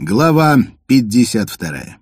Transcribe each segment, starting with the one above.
Глава 52.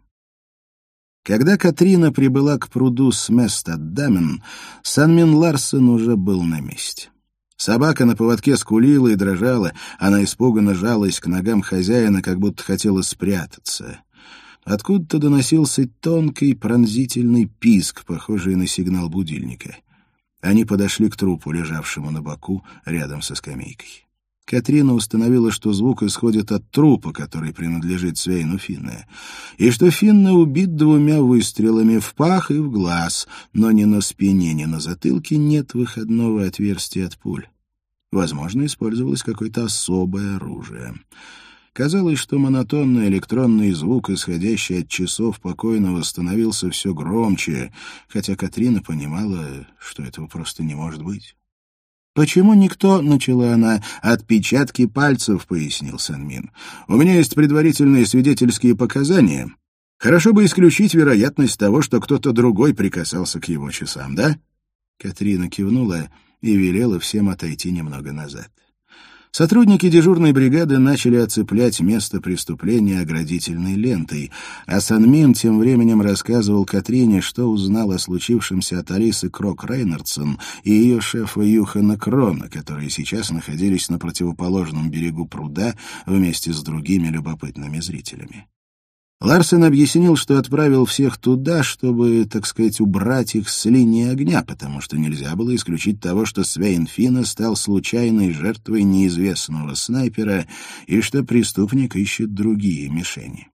Когда Катрина прибыла к пруду Сместад-Дамен, Санмин Ларсен уже был на месте. Собака на поводке скулила и дрожала, она испуганно жалась к ногам хозяина, как будто хотела спрятаться. Откуда-то доносился тонкий пронзительный писк, похожий на сигнал будильника. Они подошли к трупу, лежавшему на боку рядом со скамейкой. Катрина установила, что звук исходит от трупа, который принадлежит Свейну Финне, и что Финне убит 2 выстрелами в пах и в глаз, но ни на спине, ни на затылке нет выходного отверстия от пуль. Возможно, использовалось какое-то особое оружие. Казалось, что монотонный электронный звук, исходящий от часов покойного, становился все громче, хотя Катрина понимала, что этого просто не может быть. «Почему никто, — начала она, — отпечатки пальцев, — пояснил Санмин. У меня есть предварительные свидетельские показания. Хорошо бы исключить вероятность того, что кто-то другой прикасался к его часам, да?» Катрина кивнула и велела всем отойти немного назад. Сотрудники дежурной бригады начали оцеплять место преступления оградительной лентой, а Санмин тем временем рассказывал Катрине, что узнал о случившемся от Алисы Крок-Рейнардсон и ее шефа Юхана Крона, которые сейчас находились на противоположном берегу пруда вместе с другими любопытными зрителями. Ларсен объяснил, что отправил всех туда, чтобы, так сказать, убрать их с линии огня, потому что нельзя было исключить того, что Свейн Финне стал случайной жертвой неизвестного снайпера и что преступник ищет другие мишени.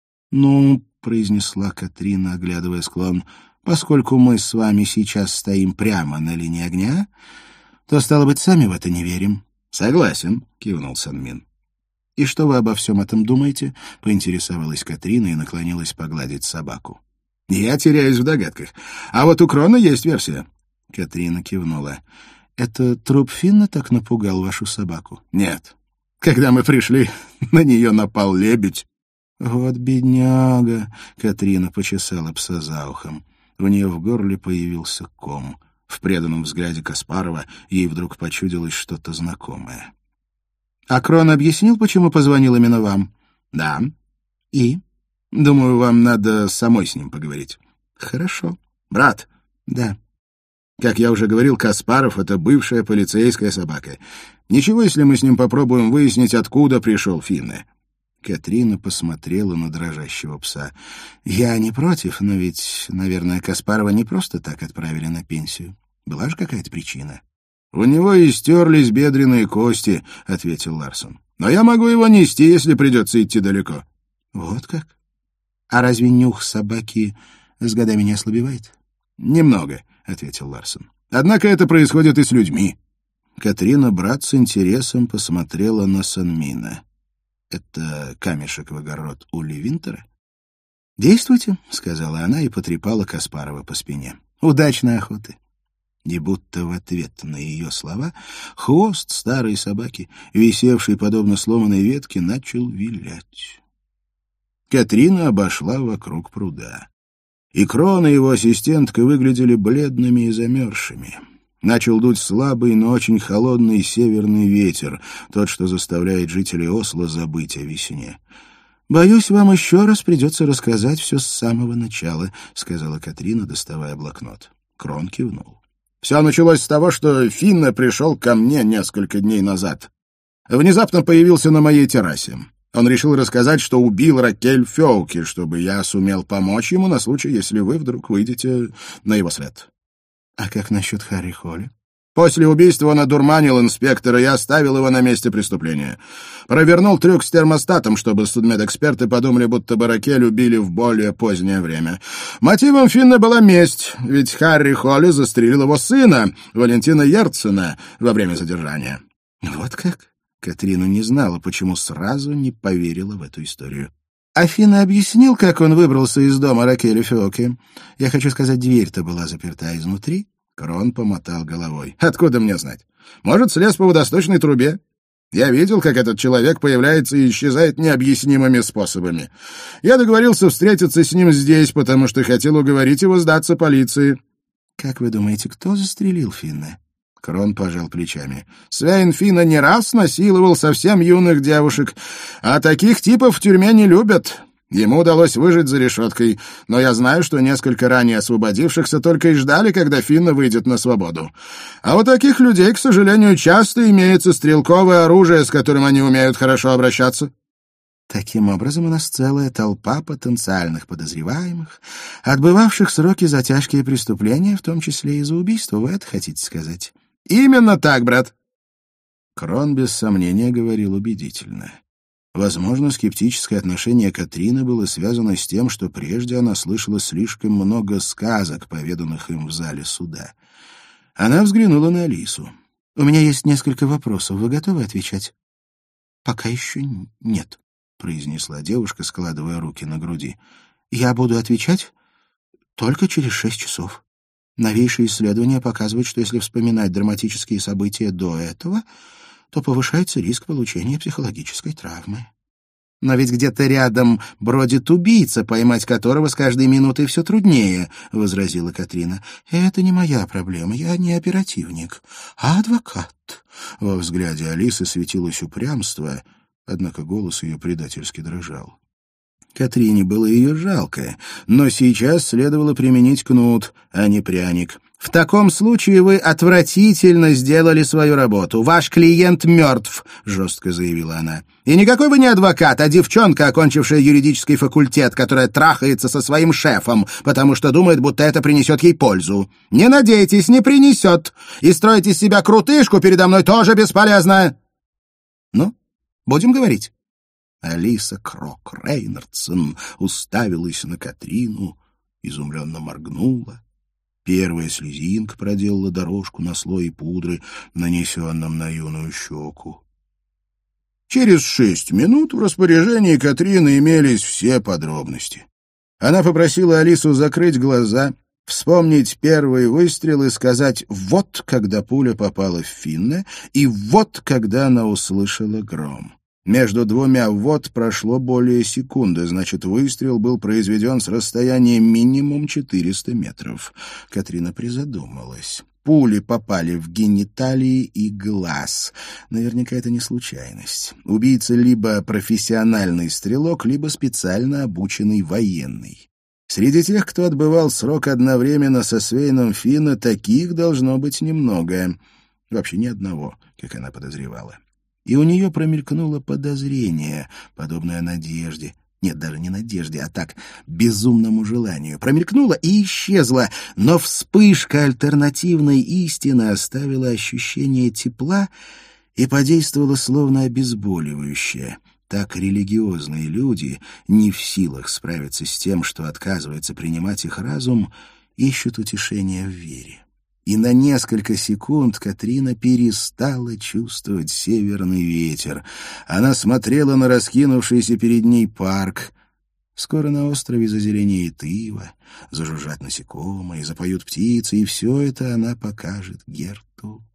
«Ну, — произнесла Катрина, оглядывая склон, — поскольку мы с вами сейчас стоим прямо на линии огня, то, стало быть, сами в это не верим». «Согласен», — кивнул Санмин. «И что вы обо всем этом думаете?» — поинтересовалась Катрина и наклонилась погладить собаку. «Я теряюсь в догадках. А вот у Крона есть версия». Катрина кивнула. «Это труп Финна так напугал вашу собаку?» «Нет. Когда мы пришли, на нее напал лебедь». «Вот бедняга!» — Катрина почесала пса за ухом. У нее в горле появился ком. В преданном взгляде Каспарова ей вдруг почудилось что-то знакомое. «А Крон объяснил, почему позвонил именно вам?» «Да». «И?» «Думаю, вам надо самой с ним поговорить». «Хорошо». «Брат». «Да». «Как я уже говорил, Каспаров — это бывшая полицейская собака. Ничего, если мы с ним попробуем выяснить, откуда пришел Финне?» Катрина посмотрела на дрожащего пса. «Я не против, но ведь, наверное, Каспарова не просто так отправили на пенсию. Была же какая-то причина». «У него истерлись бедренные кости», — ответил Ларсон. «Но я могу его нести, если придется идти далеко». «Вот как? А разве нюх собаки с годами не ослабевает?» «Немного», — ответил Ларсон. «Однако это происходит и с людьми». Катрина брат с интересом посмотрела на Санмина. «Это камешек в огород Улли Винтера?» «Действуйте», — сказала она и потрепала Каспарова по спине. «Удачной охоты». И будто в ответ на ее слова хвост старой собаки, висевший подобно сломанной ветке, начал вилять. Катрина обошла вокруг пруда. И Крон и его ассистентка выглядели бледными и замерзшими. Начал дуть слабый, но очень холодный северный ветер, тот, что заставляет жителей Осло забыть о весне. «Боюсь, вам еще раз придется рассказать все с самого начала», — сказала Катрина, доставая блокнот. Крон кивнул. «Все началось с того, что Финне пришел ко мне несколько дней назад. Внезапно появился на моей террасе. Он решил рассказать, что убил Ракель Фёуки, чтобы я сумел помочь ему на случай, если вы вдруг выйдете на его след». «А как насчет Харри Холли?» «После убийства он одурманил инспектора и оставил его на месте преступления. Провернул трюк с термостатом, чтобы судмедэксперты подумали, будто бы Ракель убили в более позднее время. Мотивом Финне была месть, ведь Харри Холли застрелил его сына, Валентина Ерцена, во время задержания». «Вот как?» Катрина не знала, почему сразу не поверила в эту историю. «А Финне объяснил, как он выбрался из дома Ракели Фёуки? Я хочу сказать, дверь-то была заперта изнутри». Крон помотал головой. «Откуда мне знать? Может, слез по водосточной трубе? Я видел, как этот человек появляется и исчезает необъяснимыми способами. Я договорился встретиться с ним здесь, потому что хотел уговорить его сдаться полиции». «Как вы думаете, кто застрелил Финне?» Крон пожал плечами. «Свейн Финна не раз насиловал совсем юных девушек, а таких типов в тюрьме не любят. Ему удалось выжить за решеткой, но я знаю, что несколько ранее освободившихся только и ждали, когда Финна выйдет на свободу. А у таких людей, к сожалению, часто имеется стрелковое оружие, с которым они умеют хорошо обращаться». «Таким образом, у нас целая толпа потенциальных подозреваемых, отбывавших сроки за тяжкие преступления, в том числе и за убийство, вы это хотите сказать?» «Именно так, брат». Крон без сомнения говорил убедительно. Возможно, скептическое отношение Катрины было связано с тем, что прежде она слышала слишком много сказок, поведанных им в зале суда. Она взглянула на Алису. «У меня есть несколько вопросов. Вы готовы отвечать?» «Пока еще нет», — произнесла девушка, складывая руки на груди. «Я буду отвечать только через 6 часов. Новейшие исследования показывают, что если вспоминать драматические события до этого, то повышается риск получения психологической травмы. Но ведь где-то рядом бродит убийца, поймать которого с каждой минутой все труднее», — возразила Катрина. «Это не моя проблема, я не оперативник, а адвокат». Во взгляде Алисы светилось упрямство, однако голос ее предательски дрожал. Катрине было ее жалко, но сейчас следовало применить кнут, а не пряник. «В таком случае вы отвратительно сделали свою работу. Ваш клиент мертв», — жестко заявила она. «И никакой вы не адвокат, а девчонка, окончившая юридический факультет, которая трахается со своим шефом, потому что думает, будто это принесет ей пользу. Не надейтесь, не принесет. И строить из себя крутышку передо мной тоже бесполезно». «Ну, будем говорить». Алиса Крок Рейнольдсон уставилась на Катрину, изумленно моргнула. Первая слезинка проделала дорожку на слое пудры, нанесенном на юную щеку. Через 6 минут в распоряжении Катрины имелись все подробности. Она попросила Алису закрыть глаза, вспомнить первый выстрел и сказать «вот», когда пуля попала в Финна, и «вот», когда она услышала гром. Между двумя «вот» прошло более секунды, значит, выстрел был произведен с расстояния минимум 400 метров. Катрина призадумалась. Пули попали в гениталии и глаз. Наверняка это не случайность. Убийца либо профессиональный стрелок, либо специально обученный военный. Среди тех, кто отбывал срок одновременно со Свейном Финна, таких должно быть немного. Вообще ни одного, как она подозревала. И у нее промелькнуло подозрение, подобное надежде. Нет, даже не надежде, а так, безумному желанию. Промелькнуло и исчезло, но вспышка альтернативной истины оставила ощущение тепла и подействовала словно обезболивающее. Так религиозные люди, не в силах справиться с тем, что отказывается принимать их разум, ищут утешения в вере. И на несколько секунд Катрина перестала чувствовать северный ветер. Она смотрела на раскинувшийся перед ней парк. Скоро на острове зазеленеет ива, зажужжат насекомые, запоют птицы, и все это она покажет Герту.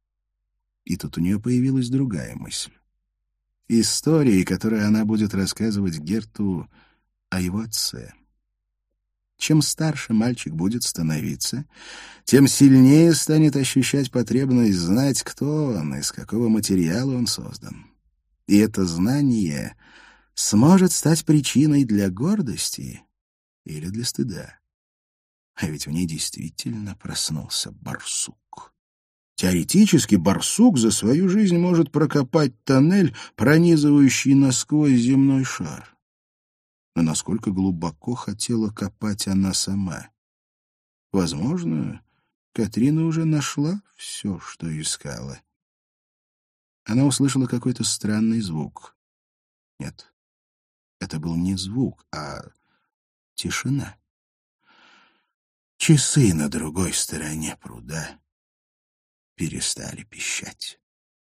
И тут у нее появилась другая мысль. Истории, которые она будет рассказывать Герту о его отце. Чем старше мальчик будет становиться, тем сильнее станет ощущать потребность знать, кто он, из какого материала он создан. И это знание сможет стать причиной для гордости или для стыда. А ведь в ней действительно проснулся барсук. Теоретически барсук за свою жизнь может прокопать тоннель, пронизывающий насквозь земной шар. Но насколько глубоко хотела копать она сама? Возможно, Катрина уже нашла все, что искала. Она услышала какой-то странный звук. Нет, это был не звук, а тишина. Часы на другой стороне пруда перестали пищать.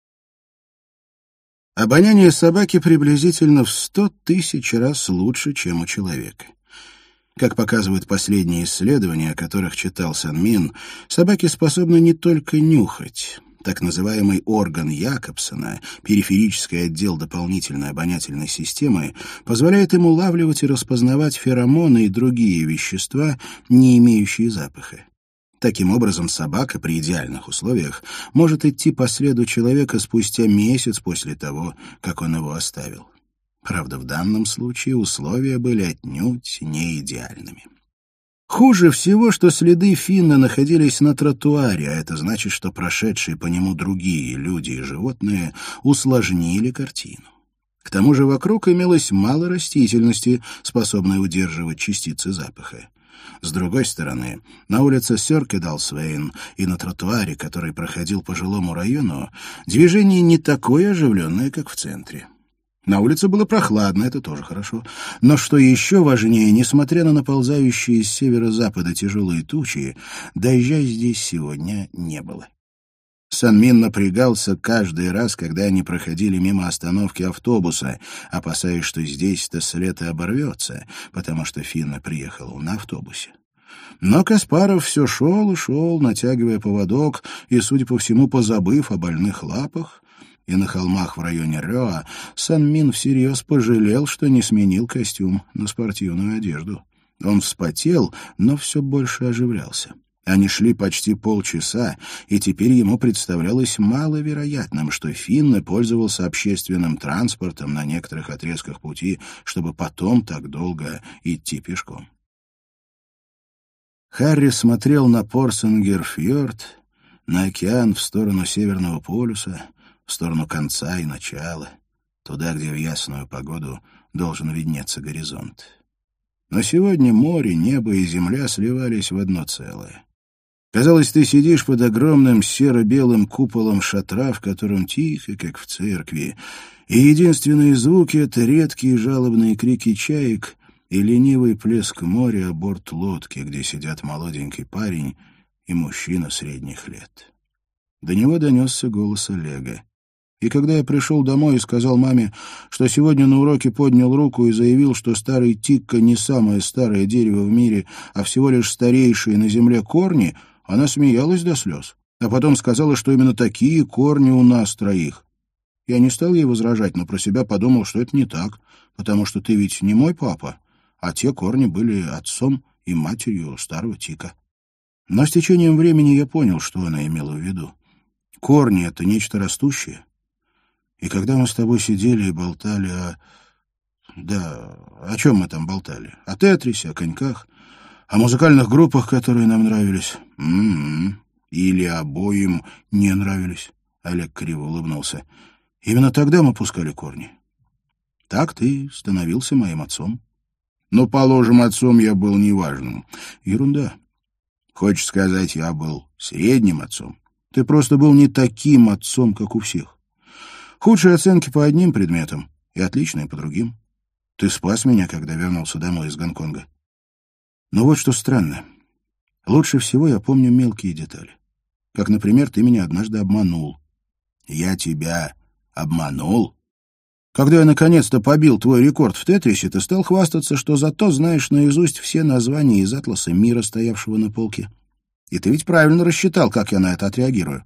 Обоняние собаки приблизительно в 100 тысяч раз лучше, чем у человека. Как показывают последние исследования, о которых читал Сан Мин, собаки способны не только нюхать. Так называемый орган Якобсона, периферический отдел дополнительной обонятельной системы, позволяет им улавливать и распознавать феромоны и другие вещества, не имеющие запаха. Таким образом, собака при идеальных условиях может идти по следу человека спустя месяц после того, как он его оставил. Правда, в данном случае условия были отнюдь не идеальными. Хуже всего, что следы Финна находились на тротуаре, а это значит, что прошедшие по нему другие люди и животные усложнили картину. К тому же вокруг имелось мало растительности, способной удерживать частицы запаха. С другой стороны, на улице Сёркедалсвейн и на тротуаре, который проходил по жилому району, движение не такое оживленное, как в центре. На улице было прохладно, это тоже хорошо. Но что еще важнее, несмотря на наползающие с северо-запада тяжелые тучи, дождя здесь сегодня не было. Сан-Мин напрягался каждый раз, когда они проходили мимо остановки автобуса, опасаясь, что здесь-то след и оборвется, потому что Финна приехал на автобусе. Но Каспаров все шел и шел, натягивая поводок и, судя по всему, позабыв о больных лапах, и на холмах в районе Рёа Сан-Мин всерьез пожалел, что не сменил костюм на спортивную одежду. Он вспотел, но все больше оживлялся. Они шли почти полчаса, и теперь ему представлялось маловероятным, что Финна пользовался общественным транспортом на некоторых отрезках пути, чтобы потом так долго идти пешком. Харри смотрел на Порсенгер-фьорд, на океан в сторону Северного полюса, в сторону конца и начала, туда, где в ясную погоду должен виднеться горизонт. Но сегодня море, небо и земля сливались в одно целое. Казалось, ты сидишь под огромным серо-белым куполом шатра, в котором тихо, как в церкви, и единственные звуки — это редкие жалобные крики чаек и ленивый плеск моря о борт лодки, где сидят молоденький парень и мужчина средних лет. До него донесся голос Олега. И когда я пришел домой и сказал маме, что сегодня на уроке поднял руку и заявил, что старый тикка не самое старое дерево в мире, а всего лишь старейшие на земле корни, она смеялась до слез, а потом сказала, что именно такие корни у нас троих. Я не стал ей возражать, но про себя подумал, что это не так, потому что ты ведь не мой папа, а те корни были отцом и матерью старого тика. Но с течением времени я понял, что она имела в виду. Корни — это нечто растущее. И когда мы с тобой сидели и болтали о... Да, о чем мы там болтали? О тетрисе, о коньках, о музыкальных группах, которые нам нравились. Или обоим не нравились. Олег криво улыбнулся. Именно тогда мы пускали корни. Так ты становился моим отцом. Ну, положим, отцом я был неважным. Ерунда. Хочешь сказать, я был средним отцом? Ты просто был не таким отцом, как у всех. Худшие оценки по одним предметам и отличные по другим. Ты спас меня, когда вернулся домой из Гонконга. Но вот что странно. Лучше всего я помню мелкие детали. Как, например, ты меня однажды обманул. Я тебя обманул? Когда я наконец-то побил твой рекорд в тетрисе, ты стал хвастаться, что зато знаешь наизусть все названия из атласа мира, стоявшего на полке. И ты ведь правильно рассчитал, как я на это отреагирую.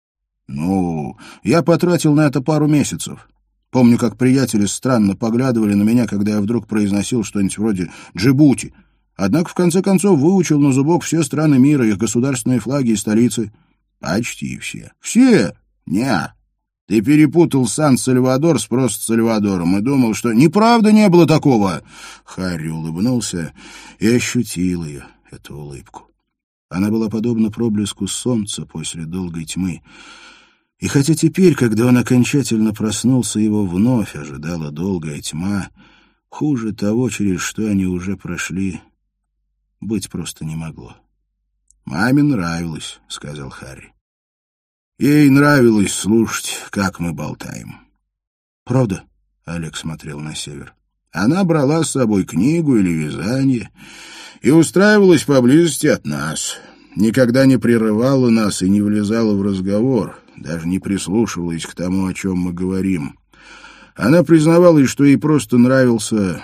Ну, я потратил на это пару месяцев. Помню, как приятели странно поглядывали на меня, когда я вдруг произносил что-нибудь вроде «Джибути». Однако, в конце концов, выучил на зубок все страны мира, их государственные флаги и столицы. Почти все. Все? Не. Ты перепутал Сан-Сальвадор с просто Сальвадором и думал, что неправда не было такого. Харри улыбнулся и ощутил ее, эту улыбку. Она была подобна проблеску солнца после долгой тьмы. И хотя теперь, когда он окончательно проснулся, его вновь ожидала долгая тьма, хуже того, через что они уже прошли, быть просто не могло. «Маме нравилось», — сказал Харри. «Ей нравилось слушать, как мы болтаем». «Правда?» — Олег смотрел на север. «Она брала с собой книгу или вязание и устраивалась поблизости от нас. Никогда не прерывала нас и не влезала в разговор, даже не прислушивалась к тому, о чем мы говорим. Она признавалась, что ей просто нравился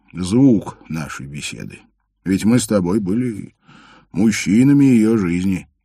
звук нашей беседы. Ведь мы с тобой были мужчинами ее жизни».